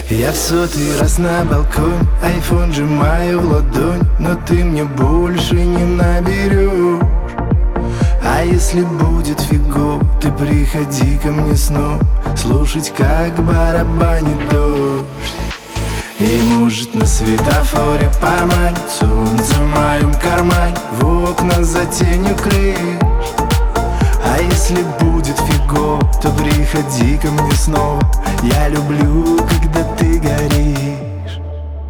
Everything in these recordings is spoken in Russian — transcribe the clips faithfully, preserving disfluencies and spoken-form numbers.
Я в сотый раз на балкон, айфон сжимаю в ладонь, но ты мне больше не наберешь. А если будет фигово, ты приходи ко мне снова, слушать, как барабанит дождь. И может на светофоре поймать солнце в моем кармане, в окна за тенью крыш. А если будет фигово, то приходи ко мне снова, я люблю, когда ты горишь.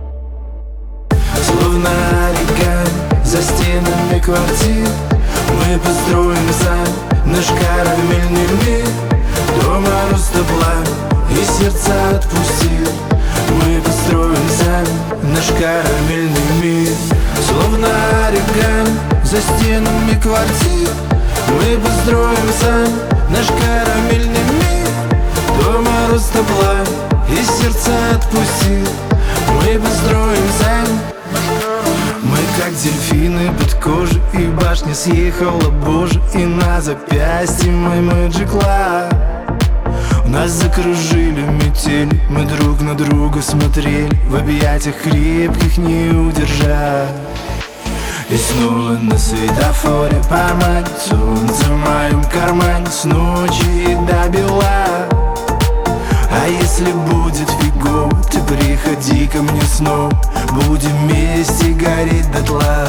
Словно оригами за стенами квартир мы построим сами наш карамельный мир. Дома роста пламя и сердца отпустил. Мы построим сами наш карамельный мир. Словно оригами за стенами квартир мы построим сами наш карамельный мир. Дома роста пламя и сердца отпустил. Мы построим сами. Мы как дельфины под кожей, и башня съехала, боже, и на запястье мой Magic Light. Нас закружили метели, мы друг на друга смотрели, в объятиях крепких не удержать. И снова на светофоре поймать солнце в моем кармане, с ночи и до бела. А если будет фигово, ты приходи ко мне снова, будем вместе гореть дотла.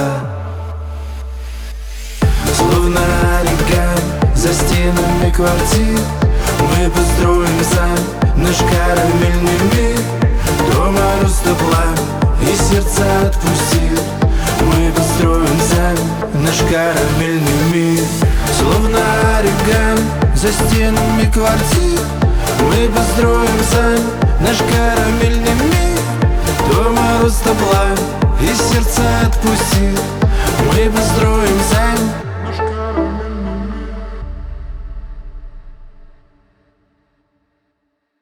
Словно оригами за стенами квартир мы построим сами наш карамельный мир. Дома роста пламя и сердца отпустил. Мы построим сами наш карамельный мир. Словно оригами за стенами квартир мы построим сами наш карамельный мир. Дома роста пламя и сердца отпустил. Мы построим